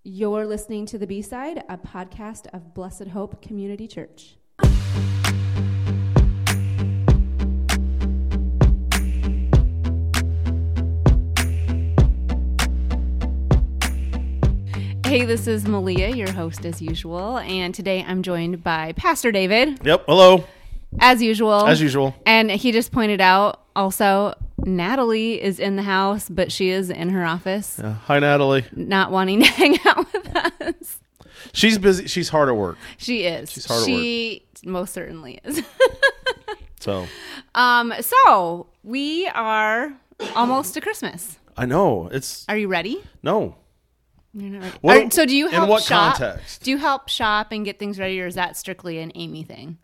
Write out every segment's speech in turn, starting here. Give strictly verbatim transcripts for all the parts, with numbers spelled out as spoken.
You're listening to The B-Side, a podcast of Blessed Hope Community Church. Hey, this is Malia, your host as usual, and today I'm joined by Pastor David. Yep, hello. As usual. As usual. And he just pointed out also, Natalie is in the house, but she is in her office. Yeah. Hi, Natalie. Not wanting to hang out with us. She's busy. She's hard at work. She is. She's hard she at work. most certainly is. so. Um. So we are almost to Christmas. I know. It's. Are you ready? No. You're not ready. What, Are, so do you help in what shop? context? Do you help shop and get things ready, or is that strictly an Amy thing?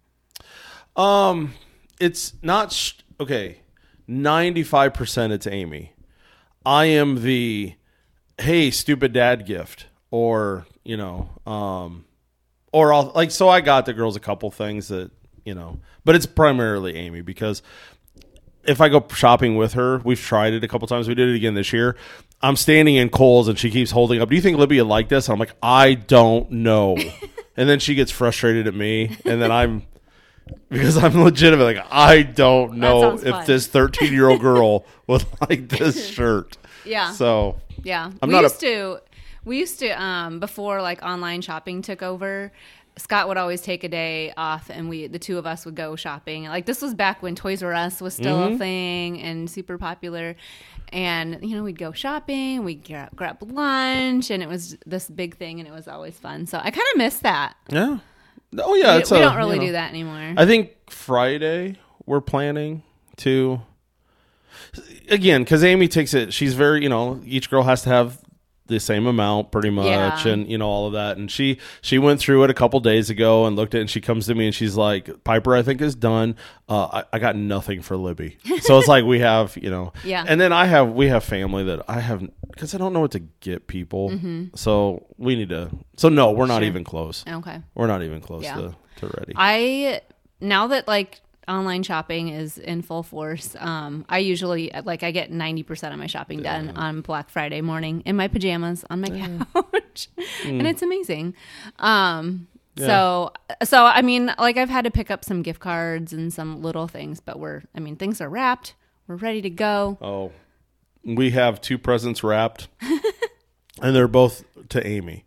Um, it's not sh- okay. ninety-five percent it's Amy. I am the hey stupid dad gift, or you know, um, or I'll like so I got the girls a couple things that you know, but it's primarily Amy because if I go shopping with her, we've tried it a couple times. We did it again this year. I'm standing in Kohl's and she keeps holding up. Do you think Libby would like this? And I'm like, I don't know. And then she gets frustrated at me, and then I'm. Because I'm legitimate, like I don't know if fun. this thirteen-year-old girl would like this shirt. Yeah. So yeah, I'm we not used a, to. We used to um, before like online shopping took over. Scott would always take a day off, and we the two of us would go shopping. Like this was back when Toys R Us was still mm-hmm. a thing and super popular. And you know we'd go shopping, we'd grab, grab lunch, and it was this big thing, and it was always fun. So I kind of miss that. Yeah. Oh yeah, we, it's we a, don't really you know, do that anymore. I think Friday we're planning to again because Amy takes it. She's very you know each girl has to have the same amount pretty much, yeah. and you know all of that. And she she went through it a couple days ago and looked at it, and she comes to me and she's like, Piper, I think is done. Uh, I, I got nothing for Libby, so it's like we have you know, yeah. And then I have we have family that I have because I don't know what to get people, mm-hmm. so we need to. So no, we're not sure. even close. Okay, we're not even close yeah. to to ready. I now that like. Online shopping is in full force. Um, I usually like I get ninety percent of my shopping done yeah. on Black Friday morning in my pajamas on my yeah. couch, mm. and it's amazing. Um, yeah. So, so I mean, like I've had to pick up some gift cards and some little things, but we're, I mean, things are wrapped. We're ready to go. Oh, we have two presents wrapped, and they're both to Amy.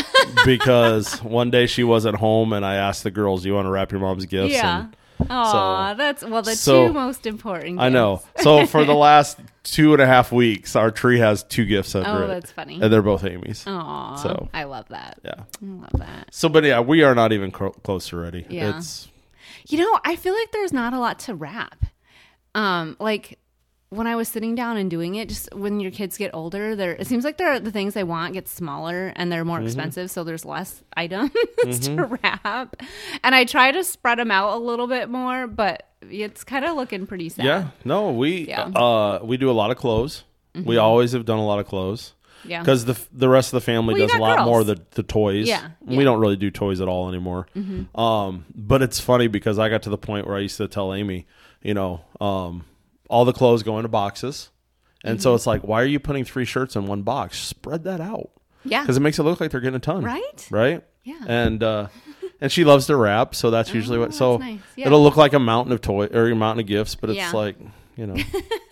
Because one day she wasn't home, and I asked the girls, "Do you want to wrap your mom's gifts?" Yeah. And Aw, so, that's well the so, two most important gifts. I know. So for the last two and a half weeks, our tree has two gifts under oh, it. Oh, that's funny. And they're both Amy's. Aw, so I love that. Yeah, I love that. So, but yeah, we are not even cro- close to ready. Yeah. It's, you know, I feel like there's not a lot to wrap. Um, like when I was sitting down and doing it, just when your kids get older, there it seems like they're the things they want get smaller and they're more mm-hmm. expensive, so there's less items mm-hmm. to wrap. And I try to spread them out a little bit more, but it's kind of looking pretty sad. Yeah, no, we yeah. uh, we do a lot of clothes. Mm-hmm. We always have done a lot of clothes. Yeah, because the the rest of the family well, does a lot girls. more of the, the toys. Yeah, yeah, we don't really do toys at all anymore. Mm-hmm. Um, but it's funny because I got to the point where I used to tell Amy, you know, um, all the clothes go into boxes. And mm-hmm. so it's like, why are you putting three shirts in one box? Spread that out. Yeah. Because it makes it look like they're getting a ton. Right? Right? Yeah. And uh, and she loves to wrap, so that's usually oh, what. So nice. yeah. it'll look like a mountain of toy or a mountain of gifts, but it's yeah. like, you know.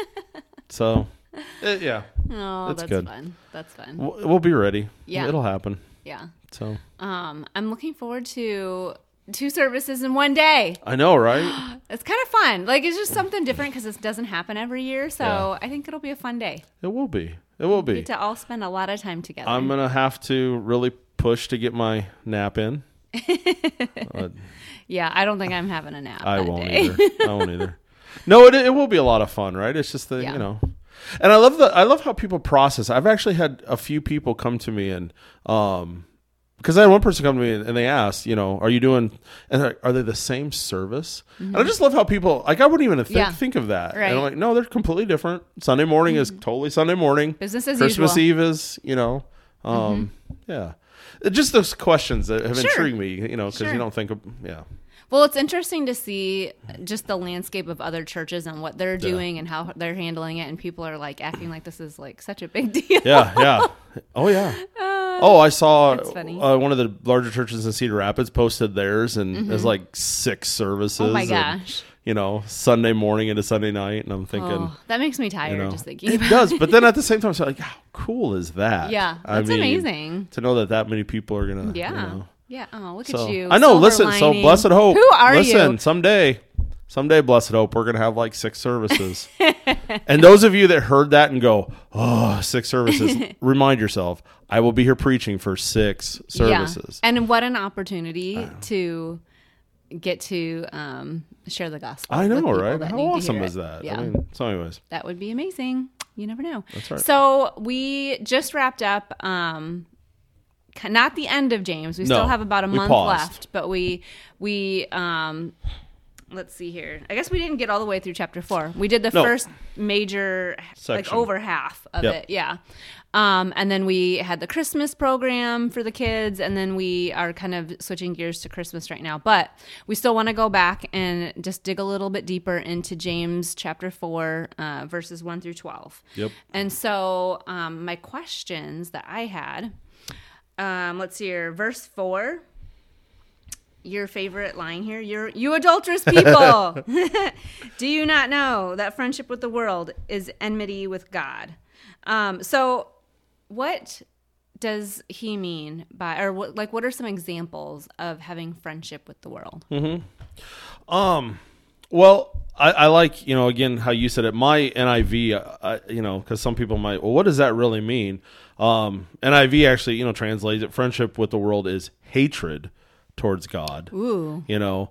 so, it, yeah. Oh, it's that's good. fun. That's fun. We'll, we'll be ready. Yeah. It'll happen. Yeah. So. Um, I'm looking forward to two services in one day. I know, right? It's kind of fun. Like, it's just something different because it doesn't happen every year. So yeah. I think it'll be a fun day. It will be. It will be. We get to all spend a lot of time together. I'm going to have to really push to get my nap in. uh, yeah, I don't think I'm having a nap I that won't day. either. I won't either. No, it it will be a lot of fun, right? It's just the, yeah. you know. And I love the I love how people process. I've actually had a few people come to me and um because I had one person come to me and, and they asked, you know, are you doing, and like, are they the same service? Mm-hmm. And I just love how people, like I wouldn't even think, yeah. think of that. Right. And I'm like, no, they're completely different. Sunday morning mm-hmm. is totally Sunday morning. Business as Christmas usual. Eve is, you know, um, mm-hmm. Yeah. Just those questions that have Sure. intrigued me, you know, because Sure. you don't think of, yeah. Well, it's interesting to see just the landscape of other churches and what they're doing and how they're handling it. And people are like acting like this is like such a big deal. Yeah, yeah. Oh, yeah. Oh, I saw That's funny. uh, one of the larger churches in Cedar Rapids posted theirs, and there's like six services. Oh my and, gosh. you know, Sunday morning into Sunday night, and I'm thinking, Oh, that makes me tired you know, just thinking it about does. But then at the same time, it's like, how cool is that? Yeah, I that's mean, amazing. to know that that many people are gonna, Yeah. you know. Yeah. Oh, look So, at you. I know. Silver Listen, so lining. Blessed Hope. Who are listen, you? someday, someday, Blessed Hope, we're gonna have like six services. And those of you that heard that and go, "Oh, six services," remind yourself, I will be here preaching for six services. Yeah. And what an opportunity to get to um, share the gospel. I know, with people right? that How need to awesome hear is it. that? Yeah. I mean, so, anyways, That would be amazing. You never know. That's right. So we just wrapped up, um, k- not the end of James. We No, still have about a we month paused. left, but we we um, let's see here. I guess we didn't get all the way through chapter four. We did the No. first major, like Section. over half of Yep. it. Yeah. Um, and then we had the Christmas program for the kids, and then we are kind of switching gears to Christmas right now. But we still want to go back and just dig a little bit deeper into James chapter four, uh, verses one through twelve. Yep. And so um, my questions that I had, um, let's see here, verse four. Your favorite line here, you're, you adulterous people. Do you not know that friendship with the world is enmity with God? Um, so what does he mean by, or what, like, what are some examples of having friendship with the world? Um, well, I, I like, you know, again, how you said it. My N I V, uh, I, you know, because some people might, well, what does that really mean? Um, N I V actually, you know, translates it. Friendship with the world is hatred towards God. Ooh. You know,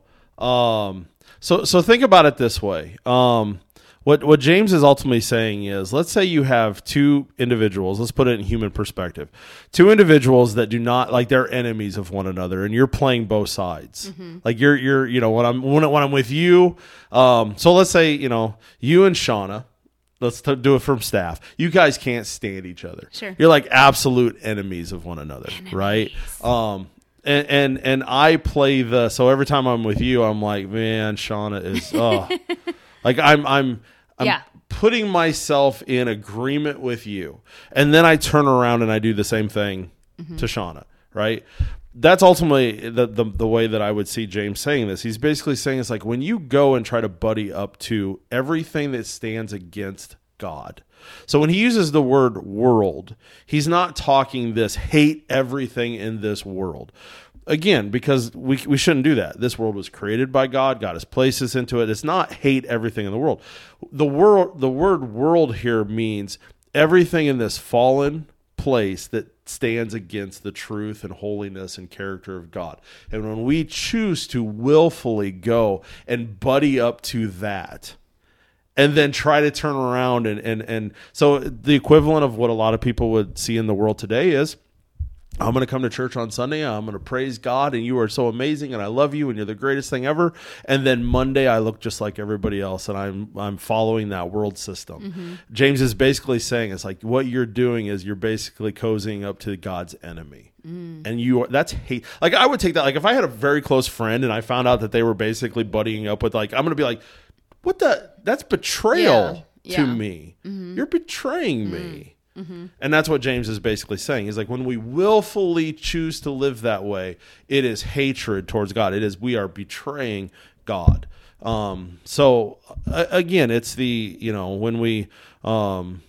um, so so think about it this way. Um, what what James is ultimately saying is, let's say you have two individuals. Let's put it in human perspective. Two individuals that do not, like, they're enemies of one another, and you're playing both sides. Like you're you're you know when I'm when, when I'm with you. Um, so let's say, you know, you and Shauna. Let's t- do it from staff. You guys can't stand each other. Sure. You're like absolute enemies of one another, right? Um, and, and and I play the, so every time I'm with you, I'm like, man, Shauna is, oh, like I'm I'm I'm Yeah. putting myself in agreement with you, and then I turn around and I do the same thing to Shauna, right? That's ultimately the, the the way that I would see James saying this. He's basically saying it's like when you go and try to buddy up to everything that stands against God. So when he uses the word world, he's not talking this hate everything in this world. Again, because we we shouldn't do that. This world was created by God. God has placed us into it. It's not hate everything in the world. The world, the word world here means everything in this fallen place that stands against the truth and holiness and character of God. And when we choose to willfully go and buddy up to that, and then try to turn around and, and, and so the equivalent of what a lot of people would see in the world today is, I'm going to come to church on Sunday. I'm going to praise God, and you are so amazing, and I love you, and you're the greatest thing ever. And then Monday, I look just like everybody else, and I'm I'm following that world system. Mm-hmm. James is basically saying it's like what you're doing is you're basically cozying up to God's enemy, mm. and you are, that's hate. Like I would take that. Like if I had a very close friend and I found out that they were basically buddying up with, like, I'm going to be like, what the? That's betrayal Yeah. to Yeah. me. Mm-hmm. You're betraying mm. me. Mm-hmm. And that's what James is basically saying. He's like, when we willfully choose to live that way, it is hatred towards God. It is, we are betraying God. Um, so uh, again, it's the, you know, when we, um,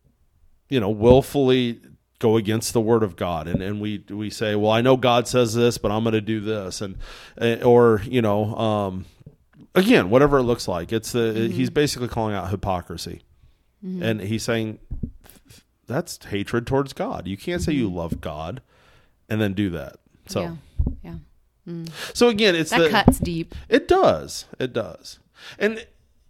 you know, willfully go against the word of God, and, and we, we say, well, I know God says this, but I'm going to do this. And, or, you know, um, again, whatever it looks like, it's the, mm-hmm. he's basically calling out hypocrisy. Mm-hmm. And he's saying, that's hatred towards God. You can't say you love God and then do that. So, yeah. yeah. Mm. So again, it's that the, cuts deep. It does. It does. And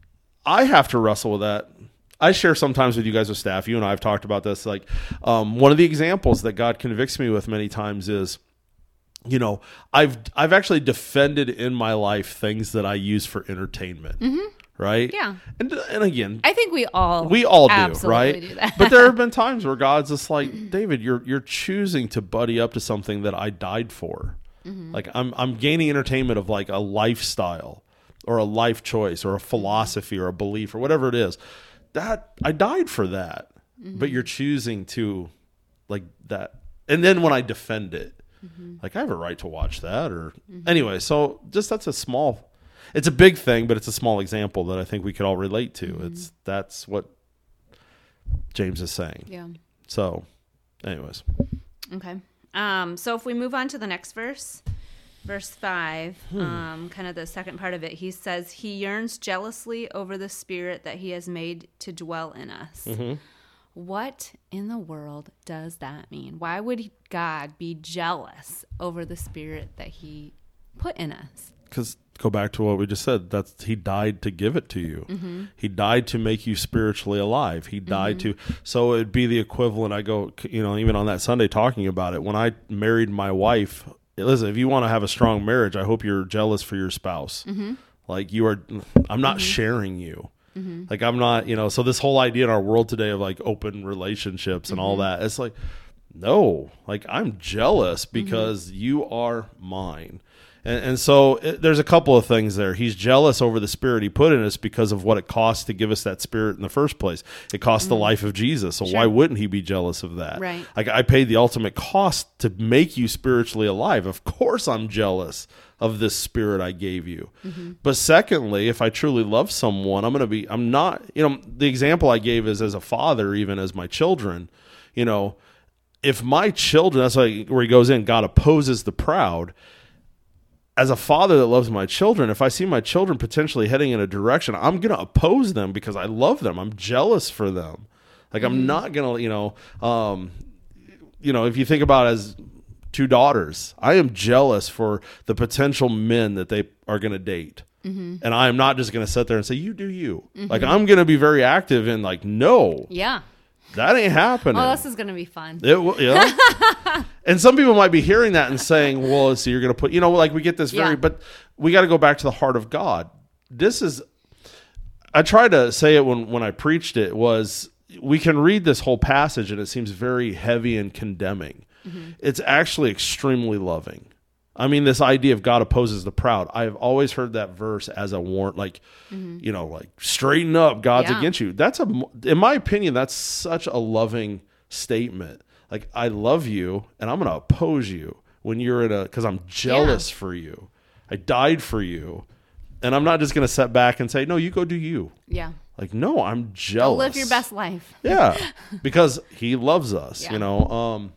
I have to wrestle with that. I share sometimes with you guys with staff. You and I have talked about this. Like, um, one of the examples that God convicts me with many times is, you know, I've I've actually defended in my life things that I use for entertainment. Mm-hmm. right? Yeah. And and again, I think we all we all do, absolutely right? do that. But there have been times where God's just like, David, you're you're choosing to buddy up to something that I died for. Mm-hmm. Like I'm I'm gaining entertainment of like a lifestyle or a life choice or a philosophy or a belief or whatever it is. That I died for that. Mm-hmm. But you're choosing to like that. And then when I defend it, mm-hmm. like I have a right to watch that or mm-hmm. anyway, so just that's a small it's a big thing, but it's a small example that I think we could all relate to. Mm-hmm. It's that's what James is saying. Yeah. So anyways. Okay. Um, so if we move on to the next verse, verse five, hmm. um, kind of the second part of it, he says, he yearns jealously over the spirit that he has made to dwell in us. Mm-hmm. What in the world does that mean? Why would God be jealous over the spirit that he put in us? Because go back to what we just said. That's he died to give it to you. Mm-hmm. He died to make you spiritually alive. He died mm-hmm. to. So it'd be the equivalent. I go, you know, even on that Sunday talking about it. When I married my wife, listen, if you want to have a strong marriage, I hope you're jealous for your spouse. Mm-hmm. Like you are. I'm not mm-hmm. sharing you. Mm-hmm. Like I'm not, you know, so this whole idea in our world today of like open relationships and mm-hmm. all that, it's like, no, like I'm jealous because mm-hmm. you are mine. And, and so it, there's a couple of things there. He's jealous over the spirit he put in us because of what it costs to give us that spirit in the first place. It cost mm-hmm. the life of Jesus. So sure. why wouldn't he be jealous of that? Right. Like I paid the ultimate cost to make you spiritually alive. Of course I'm jealous of this spirit I gave you. Mm-hmm. But secondly, if I truly love someone, I'm going to be, I'm not, you know, the example I gave is as a father, even as my children, you know, if my children, that's like where he goes in, God opposes the proud. As a father that loves my children, if I see my children potentially heading in a direction, I'm going to oppose them because I love them. I'm jealous for them. Like mm-hmm. I'm not going to, you know, um, you know, if you think about it as two daughters, I am jealous for the potential men that they are going to date. Mm-hmm. And I am not just going to sit there and say, you do you. Mm-hmm. Like I'm going to be very active in like, no. Yeah. That ain't happening. Well, this is going to be fun. It will, yeah. And some people might be hearing that and saying, well, so you're going to put, you know, like we get this very, yeah. but we got to go back to the heart of God. This is, I tried to say it when, when I preached it was, we can read this whole passage and it seems very heavy and condemning. Mm-hmm. It's actually extremely loving. I mean, this idea of God opposes the proud. I've always heard that verse as a warrant, like, mm-hmm. you know, like straighten up, God's yeah. against you. That's a, in my opinion, that's such a loving statement. Like, I love you and I'm going to oppose you when you're in a, because I'm jealous yeah. for you. I died for you. And I'm not just going to sit back and say, no, you go do you. Yeah. Like, no, I'm jealous. Go live your best life. Yeah. Because he loves us, yeah. you know. Um,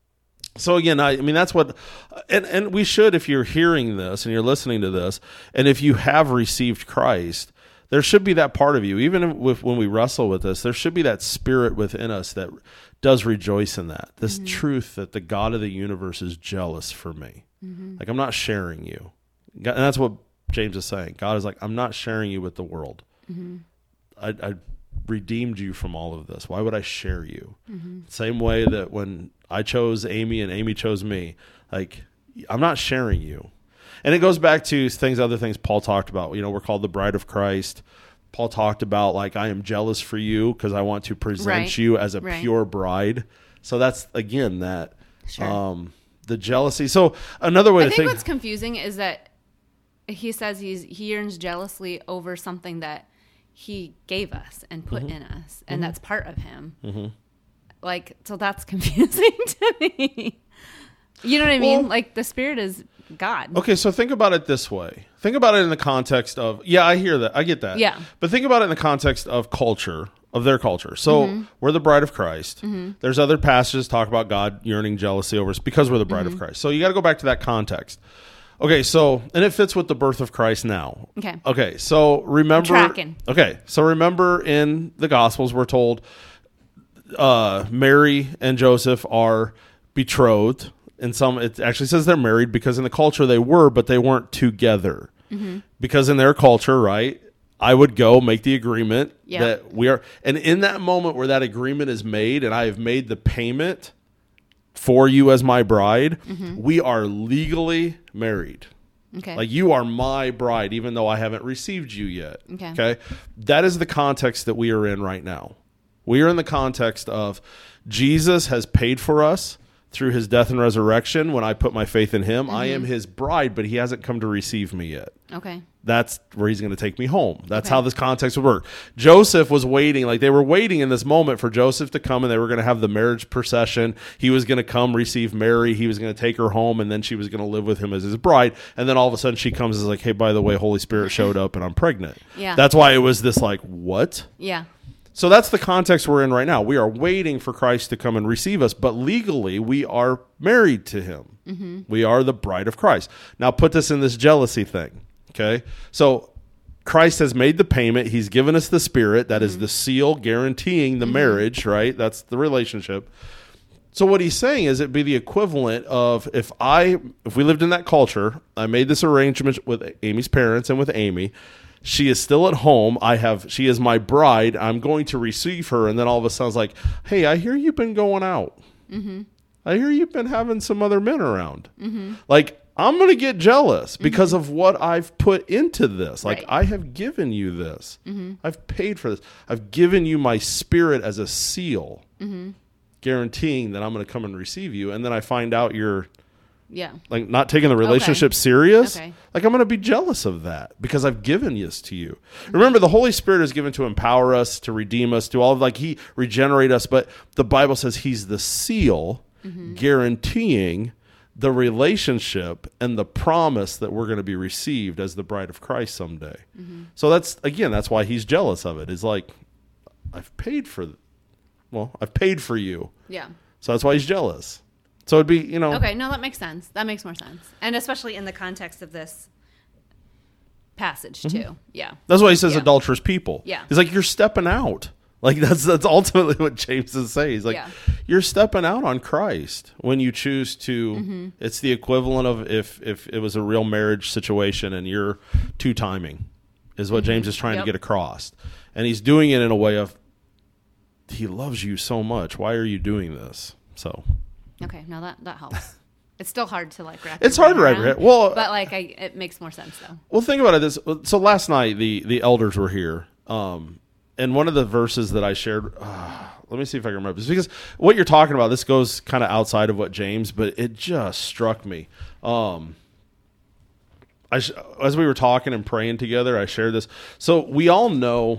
So again, I, I mean, that's what, and, and we should, if you're hearing this and you're listening to this, and if you have received Christ, there should be that part of you, even if, when we wrestle with this, there should be that spirit within us that does rejoice in that. This mm-hmm. truth that the God of the universe is jealous for me. Mm-hmm. Like, I'm not sharing you. And that's what James is saying. God is like, I'm not sharing you with the world. Mm-hmm. I, I redeemed you from all of this. Why would I share you? Mm-hmm. Same way that when I chose Amy and Amy chose me, like, I'm not sharing you. And it goes back to things, other things Paul talked about. You know, we're called the bride of Christ. Paul talked about, like, I am jealous for you because I want to present right. you as a right. pure bride. So that's, again, that, sure. um, the jealousy. So another way I to think think. what's confusing is that he says he's, he yearns jealously over something that he gave us and put mm-hmm. in us, and mm-hmm. that's part of him. Mm-hmm. Like, so that's confusing to me. You know what I mean? Well, like, the Spirit is God. Okay, so think about it this way. Think about it in the context of, yeah, I hear that. I get that. Yeah. But think about it in the context of culture, of their culture. So mm-hmm. we're the bride of Christ. Mm-hmm. There's other passages talk about God yearning jealousy over us because we're the bride mm-hmm. of Christ. So you got to go back to that context. Okay, so, and it fits with the birth of Christ now. Okay. Okay, so remember. Tracking. Okay, so remember in the Gospels we're told uh, Mary and Joseph are betrothed. In some, it actually says they're married because in the culture they were, but they weren't together. Mm-hmm. Because in their culture, right, I would go make the agreement yep. that we are, and in that moment where that agreement is made and I have made the payment for you as my bride, mm-hmm. we are legally married. Okay. Like, you are my bride, even though I haven't received you yet. Okay. Okay. That is the context that we are in right now. We are in the context of Jesus has paid for us through his death and resurrection. When I put my faith in him, mm-hmm. I am his bride, but he hasn't come to receive me yet. Okay. That's where he's going to take me home. That's okay. how this context would work. Joseph was waiting, like they were waiting in this moment for Joseph to come, and they were going to have the marriage procession. He was going to come receive Mary. He was going to take her home, and then she was going to live with him as his bride. And then all of a sudden she comes and is like, hey, by the way, Holy Spirit showed up and I'm pregnant. Yeah. That's why it was this like, what? Yeah. So that's the context we're in right now. We are waiting for Christ to come and receive us, but legally we are married to him. Mm-hmm. We are the bride of Christ. Now put this in this jealousy thing, okay? So Christ has made the payment. He's given us the Spirit. That mm-hmm. is the seal guaranteeing the mm-hmm. marriage, right? That's the relationship. So what he's saying is it'd be the equivalent of if I, if we lived in that culture, I made this arrangement with Amy's parents and with Amy. She is still at home. I have, she is my bride. I'm going to receive her. And then all of a sudden it's like, hey, I hear you've been going out. Mm-hmm. I hear you've been having some other men around. Mm-hmm. Like, I'm going to get jealous because mm-hmm. of what I've put into this. Like, right. I have given you this. Mm-hmm. I've paid for this. I've given you my Spirit as a seal, mm-hmm. guaranteeing that I'm going to come and receive you. And then I find out you're yeah, like not taking the relationship okay. serious. Okay. Like, I'm going to be jealous of that because I've given this to you. Mm-hmm. Remember, the Holy Spirit is given to empower us, to redeem us, to all of, like, he regenerate us. But the Bible says he's the seal mm-hmm. guaranteeing the relationship and the promise that we're going to be received as the bride of Christ someday. Mm-hmm. So that's, again, that's why he's jealous of it. Is like, I've paid for, well, I've paid for you. Yeah. So that's why he's jealous. So it'd be, you know. Okay, no, that makes sense. That makes more sense. And especially in the context of this passage, too. Mm-hmm. Yeah. That's why he says yeah. adulterous people. Yeah. He's like, you're stepping out. Like, that's that's ultimately what James is saying. He's like, yeah. you're stepping out on Christ when you choose to. Mm-hmm. It's the equivalent of if, if it was a real marriage situation and you're two-timing, is what mm-hmm. James is trying yep. to get across. And he's doing it in a way of, he loves you so much. Why are you doing this? So. Okay, no, that, that helps. It's still hard to like wrap. It's hard to wrap it. Well, but like, I, it makes more sense though. Well, think about it. This so last night the the elders were here, um, and one of the verses that I shared. Uh, let me see if I can remember this, because what you're talking about, this goes kind of outside of what James, but it just struck me. Um, I sh- as we were talking and praying together, I shared this. So we all know,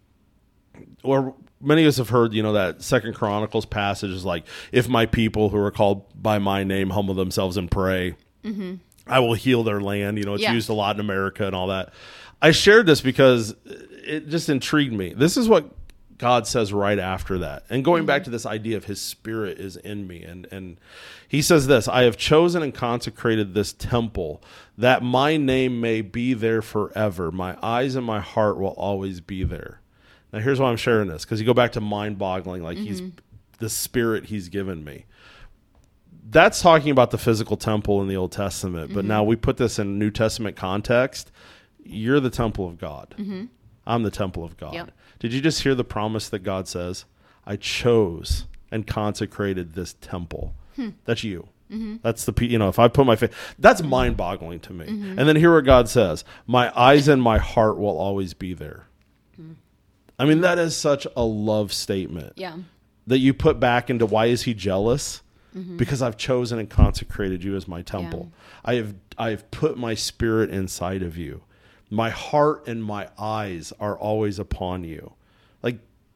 or many of us have heard, you know, that Second Chronicles passage is like, if my people who are called by my name humble themselves and pray, mm-hmm. I will heal their land. You know, it's yeah. used a lot in America and all that. I shared this because it just intrigued me. This is what God says right after that. And going mm-hmm. back to this idea of his Spirit is in me. And, and he says this, I have chosen and consecrated this temple that my name may be there forever. My eyes and my heart will always be there. Now, here's why I'm sharing this, because you go back to mind-boggling, like mm-hmm. he's the Spirit he's given me. That's talking about the physical temple in the Old Testament, but mm-hmm. now we put this in New Testament context. You're the temple of God. Mm-hmm. I'm the temple of God. Yep. Did you just hear the promise that God says, I chose and consecrated this temple? Hmm. That's you. Mm-hmm. That's the, you know, if I put my faith, that's mind-boggling to me. Mm-hmm. And then hear what God says, my eyes and my heart will always be there. Mm-hmm. I mean, that is such a love statement. Yeah. That you put back into why is he jealous? Mm-hmm. Because I've chosen and consecrated you as my temple. Yeah. I have I have put my Spirit inside of you. My heart and my eyes are always upon you. Like,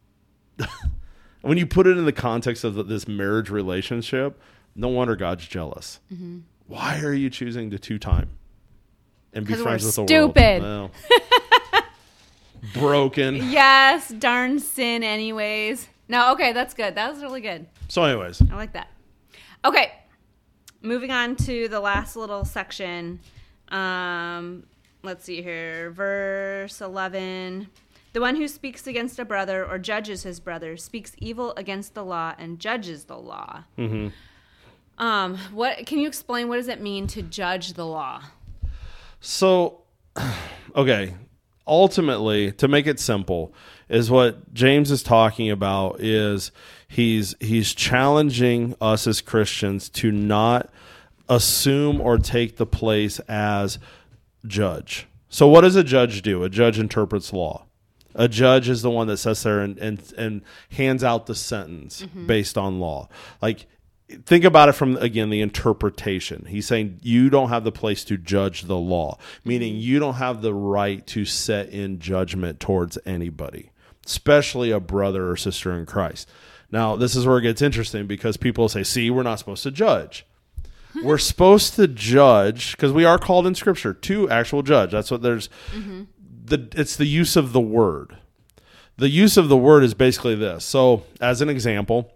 when you put it in the context of this marriage relationship, no wonder God's jealous. Mm-hmm. Why are you choosing to two-time and be friends with the world? Stupid. Well, broken. Yes, darn sin anyways. No, okay, that's good. That was really good. So anyways. I like that. Okay, moving on to the last little section. Um, let's see here. Verse eleven. The one who speaks against a brother or judges his brother speaks evil against the law and judges the law. Mm-hmm. Um, what can you explain? What does it mean to judge the law? So, okay. Ultimately, to make it simple, is what James is talking about is he's he's challenging us as Christians to not assume or take the place as judge. So what does a judge do? A judge interprets law. A judge is the one that sits there and and, and hands out the sentence mm-hmm. based on law. Like, think about it from, again, the interpretation. He's saying you don't have the place to judge the law, meaning you don't have the right to set in judgment towards anybody, especially a brother or sister in Christ. Now, this is where it gets interesting because people say, see, we're not supposed to judge. We're supposed to judge because we are called in Scripture to actual judge. That's what there's. Mm-hmm. The it's the use of the word. The use of the word is basically this. So, as an example,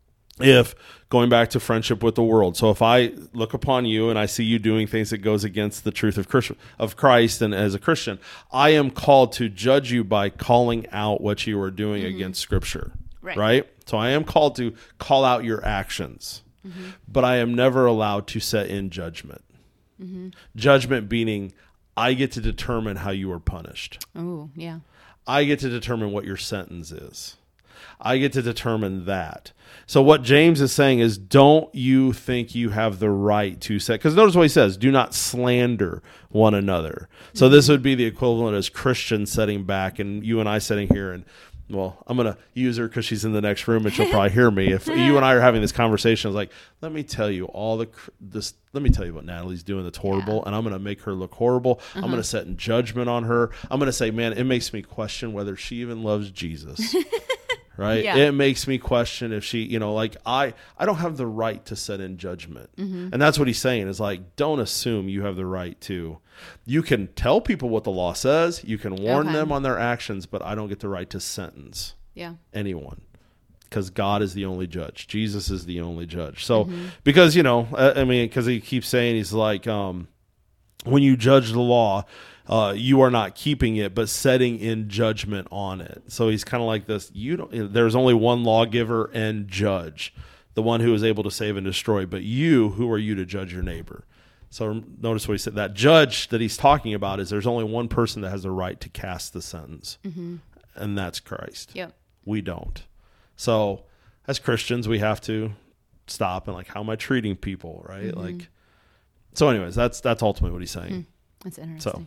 if going back to friendship with the world, so if I look upon you and I see you doing things that goes against the truth of Christ, of Christ, and as a Christian, I am called to judge you by calling out what you are doing mm-hmm. against Scripture. Right. right? So I am called to call out your actions. Mm-hmm. But I am never allowed to set in judgment. Mm-hmm. Judgment meaning I get to determine how you are punished. Oh, yeah. I get to determine what your sentence is. I get to determine that. So what James is saying is, don't you think you have the right to set, because notice what he says, do not slander one another. So mm-hmm. this would be the equivalent as Christians sitting back and you and I sitting here and, well, I'm going to use her because she's in the next room and she'll probably hear me. If you and I are having this conversation, I was like, let me tell you all the, this, let me tell you what Natalie's doing that's horrible. Yeah. And I'm going to make her look horrible. Uh-huh. I'm going to set in judgment on her. I'm going to say, man, it makes me question whether she even loves Jesus. Right. Yeah. It makes me question if she, you know, like I, I don't have the right to set in judgment. Mm-hmm. And that's what he's saying is like, don't assume you have the right to. You can tell people what the law says. You can warn okay. them on their actions, but I don't get the right to sentence yeah. anyone because God is the only judge. Jesus is the only judge. So mm-hmm. because, you know, I, I mean, because he keeps saying he's like, um, when you judge the law, Uh, you are not keeping it, but setting in judgment on it. So he's kind of like this. You don't. There's only one lawgiver and judge, the one who is able to save and destroy. But you, who are you to judge your neighbor? So notice what he said. That judge that he's talking about is there's only one person that has the right to cast the sentence, mm-hmm. and that's Christ. Yep. We don't. So as Christians, we have to stop and like, how am I treating people? Right. Mm-hmm. Like. So, anyways, that's that's ultimately what he's saying. Mm, that's interesting. So.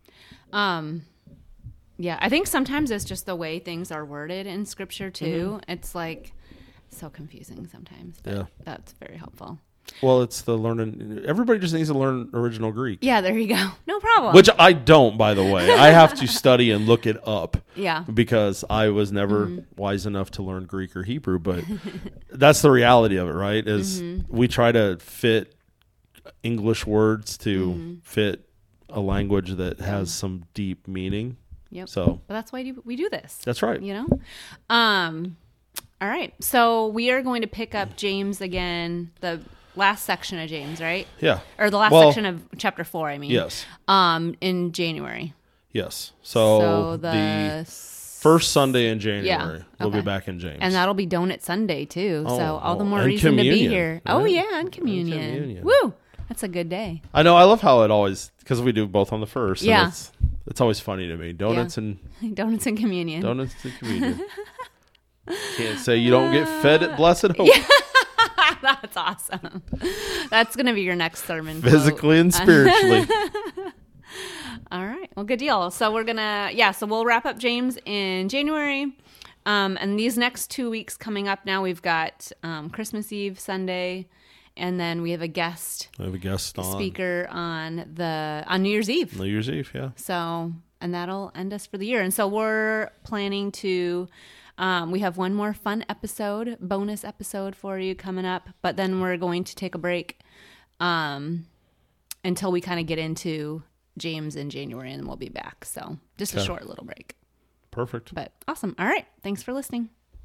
Um, yeah, I think sometimes it's just the way things are worded in Scripture too. Mm-hmm. It's like so confusing sometimes, but yeah. that's very helpful. Well, it's the learning. Everybody just needs to learn original Greek. Yeah, there you go. No problem. Which I don't, by the way. I have to study and look it up. Yeah. Because I was never mm-hmm. wise enough to learn Greek or Hebrew, but that's the reality of it, right? Is mm-hmm. we try to fit English words to mm-hmm. fit a language that has some deep meaning. Yep. So, but that's why we do this. That's right. You know? Um, all right. So we are going to pick up James again, the last section of James, right? Yeah. Or the last well, section of chapter four, I mean. Yes. Um, in January. Yes. So, so the, the first Sunday in January, yeah. okay. we'll be back in James. And that'll be Donut Sunday too. Oh, so all oh, the more and reason communion. to be here. Yeah. Oh yeah, and communion. And communion. Woo! That's a good day. I know. I love how it always, because we do both on the first. Yeah. And it's, it's always funny to me. Donuts yeah. and donuts and communion. Donuts and communion. Can't say you don't get fed at Blessed Hope. Yeah. That's awesome. That's going to be your next sermon. Physically quote. And spiritually. All right. Well, good deal. So we're going to, yeah, so we'll wrap up James in January. Um, and these next two weeks coming up now, we've got um, Christmas Eve Sunday. And then we have a guest, we have a guest on. speaker on the on New Year's Eve. New Year's Eve, yeah. So, and that'll end us for the year. And so we're planning to, um, we have one more fun episode, bonus episode for you coming up. But then we're going to take a break um, until we kind of get into James in January, and then we'll be back. So just okay. a short little break. Perfect. But awesome. All right. Thanks for listening.